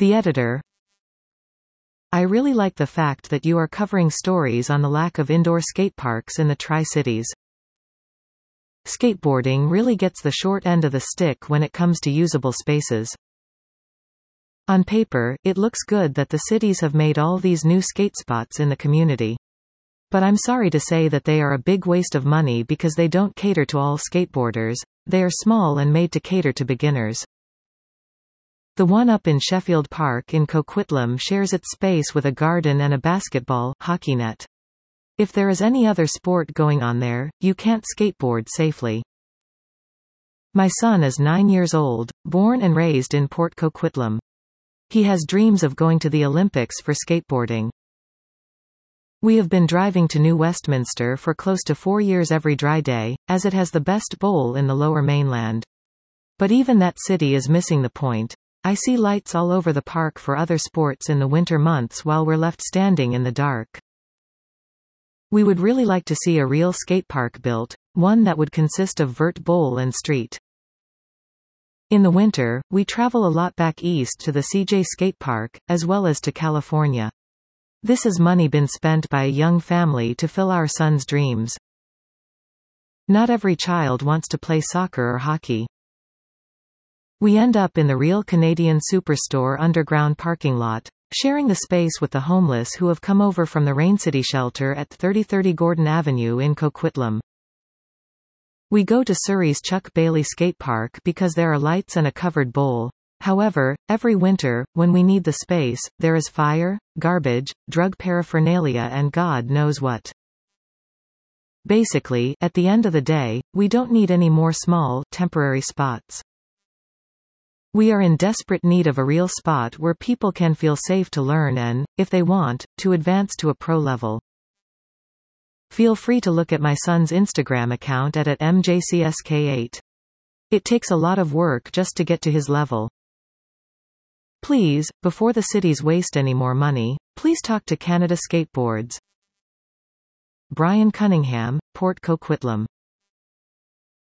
The editor. I really like the fact that you are covering stories on the lack of indoor skateparks in the Tri-Cities. Skateboarding really gets the short end of the stick when it comes to usable spaces. On paper, it looks good that the cities have made all these new skate spots in the community. But I'm sorry to say that they are a big waste of money because they don't cater to all skateboarders. They are small and made to cater to beginners. The one up in Sheffield Park in Coquitlam shares its space with a garden and a basketball hockey net. If there is any other sport going on there, you can't skateboard safely. My son is 9 years old, born and raised in Port Coquitlam. He has dreams of going to the Olympics for skateboarding. We have been driving to New Westminster for close to 4 years every dry day, as it has the best bowl in the Lower Mainland. But even that city is missing the point. I see lights all over the park for other sports in the winter months while we're left standing in the dark. We would really like to see a real skatepark built, one that would consist of vert bowl and street. In the winter, we travel a lot back east to the CJ Skate Park, as well as to California. This is money been spent by a young family to fill our son's dreams. Not every child wants to play soccer or hockey. We end up in the Real Canadian Superstore underground parking lot, sharing the space with the homeless who have come over from the Rain City shelter at 3030 Gordon Avenue in Coquitlam. We go to Surrey's Chuck Bailey Skate Park because there are lights and a covered bowl. However, every winter, when we need the space, there is fire, garbage, drug paraphernalia and God knows what. Basically, at the end of the day, we don't need any more small, temporary spots. We are in desperate need of a real spot where people can feel safe to learn and, if they want, to advance to a pro level. Feel free to look at my son's Instagram account at @mjcsk8. It takes a lot of work just to get to his level. Please, before the cities waste any more money, please talk to Canada Skateboards. Brian Cunningham, Port Coquitlam.